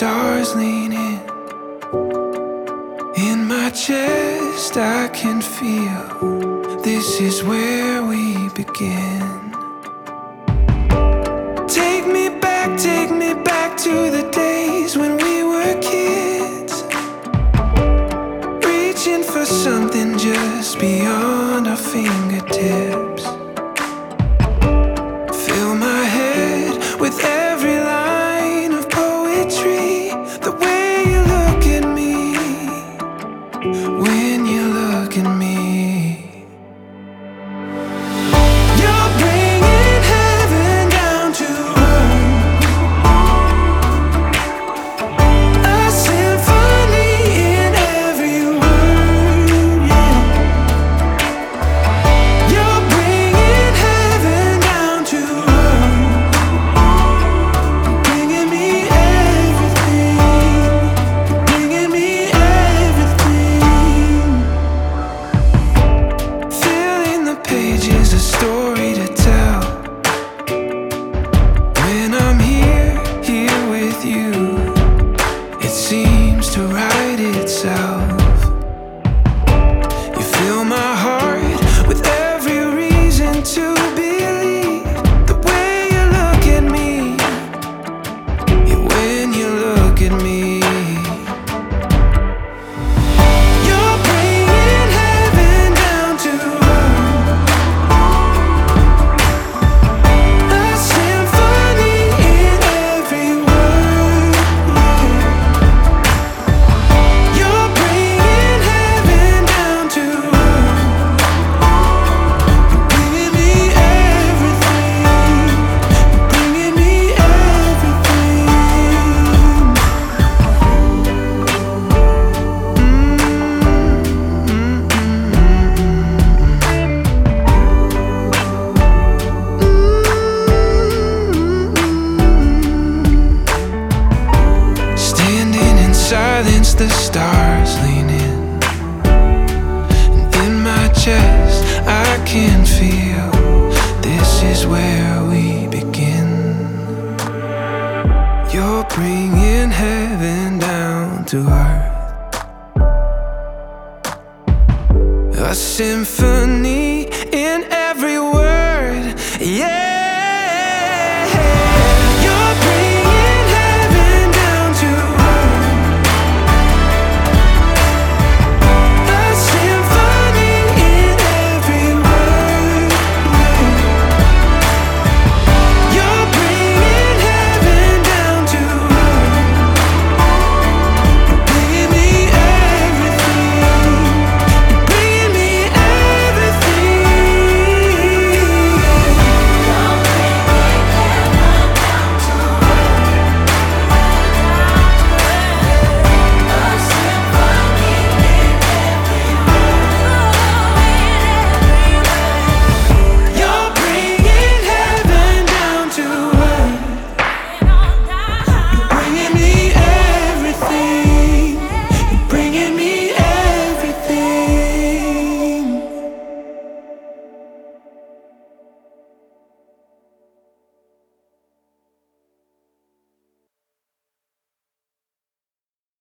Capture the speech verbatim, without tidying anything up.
stars lean in. In my chest I can feel this is where we begin. Take me back, take me back to the days when we were kids, reaching for something just beyond our fingertips. Fill my head with every line of poetry, the way you look at me when you look at me. You're bringing heaven down to earth, a symphony in every word, yeah. You're bringing heaven down to earth, bringing me everything, bringing me everything. Filling the pages, a story to tell. When I'm here, here with you, it seems to write itself. You fill my heart with every reason to believe, the way you look at me, yeah, when you look at me. You're bringing heaven down to earth, a symphony in every word, yeah. You're bringing heaven down to earth, bringing me everything, bringing me everything. Standing in silence, the stars lean in. And in my chest, I can feel this is where we begin. You're bringing heaven down to earth, a symphony